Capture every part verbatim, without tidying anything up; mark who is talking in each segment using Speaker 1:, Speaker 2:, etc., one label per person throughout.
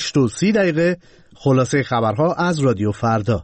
Speaker 1: هشت و سی دقیقه. خلاصه خبرها از رادیو فردا.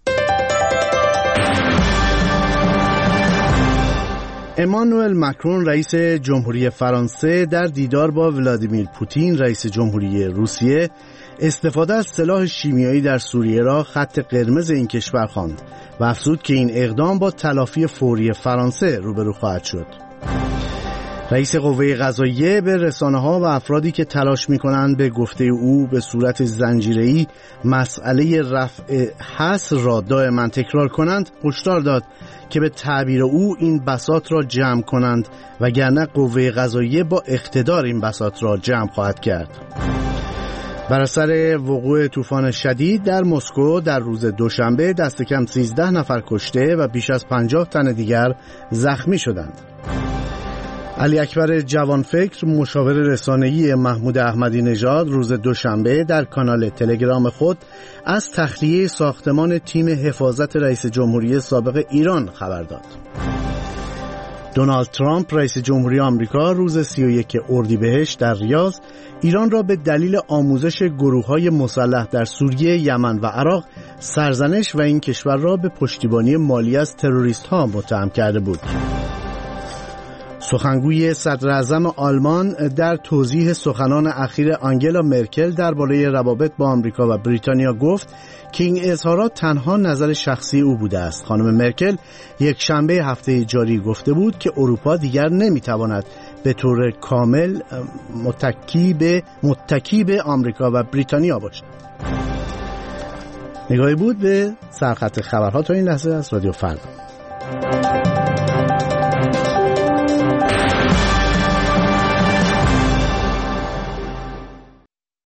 Speaker 1: امانوئل مکرون رئیس جمهوری فرانسه در دیدار با ولادیمیر پوتین رئیس جمهوری روسیه استفاده از سلاح شیمیایی در سوریه را خط قرمز این کشور خواند و افزود که این اقدام با تلافی فوری فرانسه روبرو خواهد شد. رئیس قوه قضاییه به رسانه‌ها و افرادی که تلاش می‌کنند به گفته او به صورت زنجیره‌ای مسئله رفع حصر را دائما تکرار کنند هشدار داد که به تعبیر او این بساط را جمع کنند وگرنه قوه قضاییه با اقتدار این بساط را جمع خواهد کرد. بر اثر وقوع طوفان شدید در مسکو در روز دوشنبه دست کم سیزده نفر کشته و بیش از پنجاه تن دیگر زخمی شدند. علی اکبر جوانفکر مشاور رسانه‌ای محمود احمدی نژاد روز دوشنبه در کانال تلگرام خود از تخلیه ساختمان تیم حفاظت رئیس جمهوری سابق ایران خبر داد. دونالد ترامپ رئیس جمهوری آمریکا روز سی و یک اردیبهشت در ریاض ایران را به دلیل آموزش گروه‌های مسلح در سوریه، یمن و عراق سرزنش و این کشور را به پشتیبانی مالی از تروریست‌ها متهم کرده بود. سخنگوی صدر اعظم آلمان در توضیح سخنان اخیر آنگلا مرکل درباره روابط با آمریکا و بریتانیا گفت که این اظهارات تنها نظر شخصی او بوده است. خانم مرکل یک شنبه هفته جاری گفته بود که اروپا دیگر نمیتواند به طور کامل متکی به متکی به آمریکا و بریتانیا باشد. نگاهی بود به سرخط خبرها تا این لحظه از رادیو فردا.